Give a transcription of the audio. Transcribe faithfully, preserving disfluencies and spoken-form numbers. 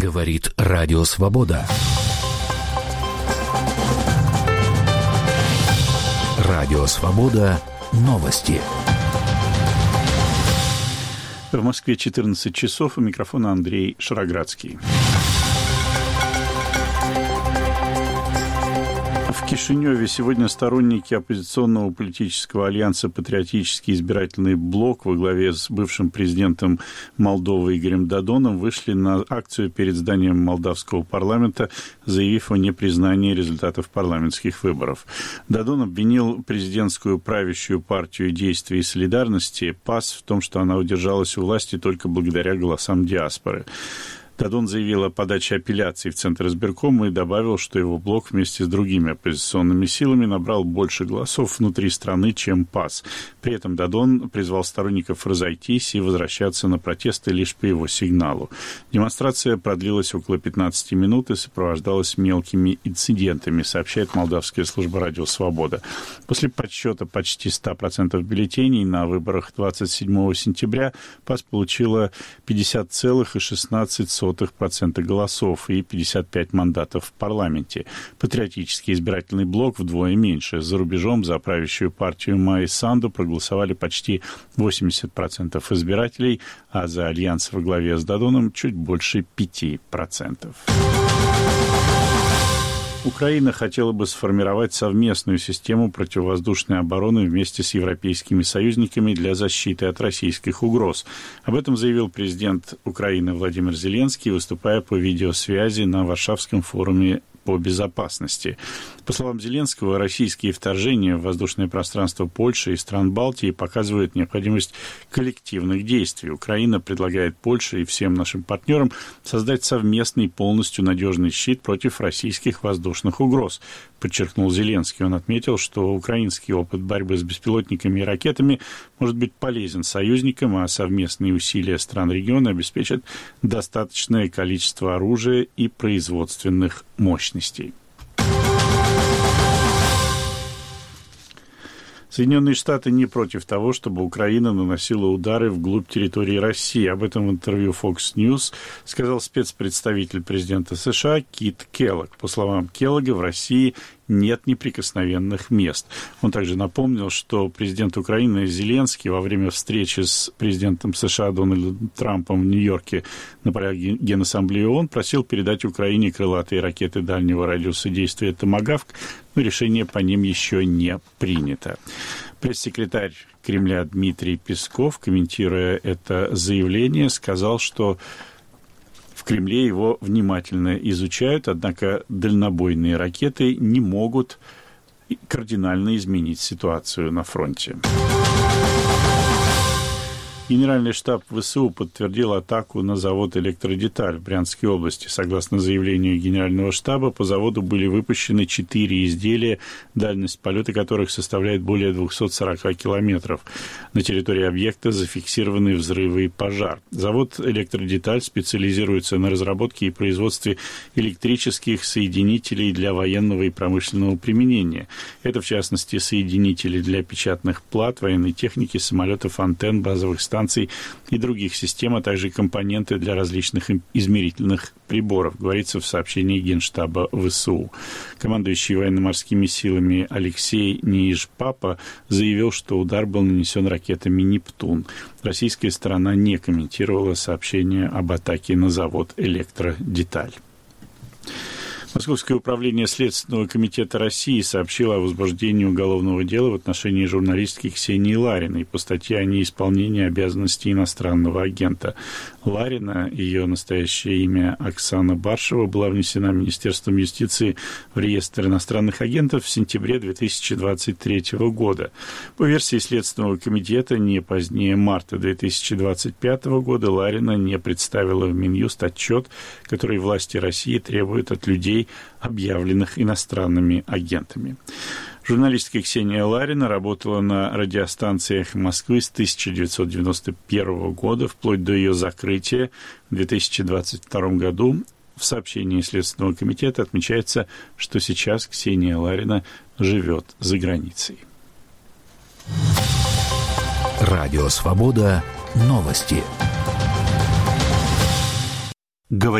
Говорит Радио Свобода. Радио Свобода. Новости. В Москве четырнадцать часов. У микрофона Андрей Шароградский. В Кишиневе сегодня сторонники оппозиционного политического альянса «Патриотический избирательный блок» во главе с бывшим президентом Молдовы Игорем Додоном вышли на акцию перед зданием молдавского парламента, заявив о непризнании результатов парламентских выборов. Додон обвинил президентскую правящую партию «Действия и солидарности» ПАС в том, что она удержалась у власти только благодаря голосам диаспоры. Додон заявил о подаче апелляции в Центр избиркома и добавил, что его блок вместе с другими оппозиционными силами набрал больше голосов внутри страны, чем ПАС. При этом Додон призвал сторонников разойтись и возвращаться на протесты лишь по его сигналу. Демонстрация продлилась около пятнадцати минут и сопровождалась мелкими инцидентами, сообщает молдавская служба «Радио Свобода». После подсчета почти ста процентов бюллетеней на выборах двадцать седьмого сентября ПАС получила пятьдесят целых шестнадцать сотых процента голосов и пятьдесят пять мандатов в парламенте. Патриотический избирательный блок вдвое меньше. За рубежом за правящую партию Майи Санду проголосовали почти восемьдесят процентов избирателей, а за альянс во главе с Додоном чуть больше пяти процентов. Украина хотела бы сформировать совместную систему противовоздушной обороны вместе с европейскими союзниками для защиты от российских угроз. Об этом заявил президент Украины Владимир Зеленский, выступая по видеосвязи на Варшавском форуме по безопасности. По словам Зеленского, российские вторжения в воздушное пространство Польши и стран Балтии показывают необходимость коллективных действий. Украина предлагает Польше и всем нашим партнерам создать совместный, полностью надежный щит против российских воздушных угроз, подчеркнул Зеленский. Он отметил, что украинский опыт борьбы с беспилотниками и ракетами может быть полезен союзникам, а совместные усилия стран региона обеспечат достаточное количество оружия и производственных мощностей. Соединенные Штаты не против того, чтобы Украина наносила удары вглубь территории России. Об этом в интервью Fox News сказал спецпредставитель президента США Кит Келлог. По словам Келлога, в России нет неприкосновенных мест. Он также напомнил, что президент Украины Зеленский во время встречи с президентом США Дональдом Трампом в Нью-Йорке на полях Генассамблеи ООН просил передать Украине крылатые ракеты дальнего радиуса действия «Томагавк», но решение по ним еще не принято. Пресс-секретарь Кремля Дмитрий Песков, комментируя это заявление, сказал, что в Кремле его внимательно изучают, однако дальнобойные ракеты не могут кардинально изменить ситуацию на фронте. Генеральный штаб ВСУ подтвердил атаку на завод «Электродеталь» в Брянской области. Согласно заявлению Генерального штаба, по заводу были выпущены четыре изделия, дальность полета которых составляет более двухсот сорока километров. На территории объекта зафиксированы взрывы и пожар. Завод «Электродеталь» специализируется на разработке и производстве электрических соединителей для военного и промышленного применения. Это, в частности, соединители для печатных плат, военной техники, самолетов, антенн, базовых станций, станций и других систем, а также компоненты для различных измерительных приборов, говорится в сообщении Генштаба ВСУ. Командующий военно-морскими силами Алексей Ниижпапа заявил, что удар был нанесен ракетами «Нептун». Российская сторона не комментировала сообщение об атаке на завод «Электродеталь». Московское управление Следственного комитета России сообщило о возбуждении уголовного дела в отношении журналистки Ксении Лариной по статье о неисполнении обязанностей иностранного агента. Ларина, ее настоящее имя Оксана Баршева, была внесена Министерством юстиции в реестр иностранных агентов в сентябре две тысячи двадцать третьего года. По версии Следственного комитета, не позднее марта две тысячи двадцать пятого года Ларина не представила в Минюст отчет, который власти России требуют от людей, объявленных иностранными агентами. Журналистка Ксения Ларина работала на радиостанции «Эхо Москвы» с тысяча девятьсот девяносто первого года вплоть до ее закрытия в две тысячи двадцать втором году. В сообщении Следственного комитета отмечается, что сейчас Ксения Ларина живет за границей. Радио «Свобода». Новости.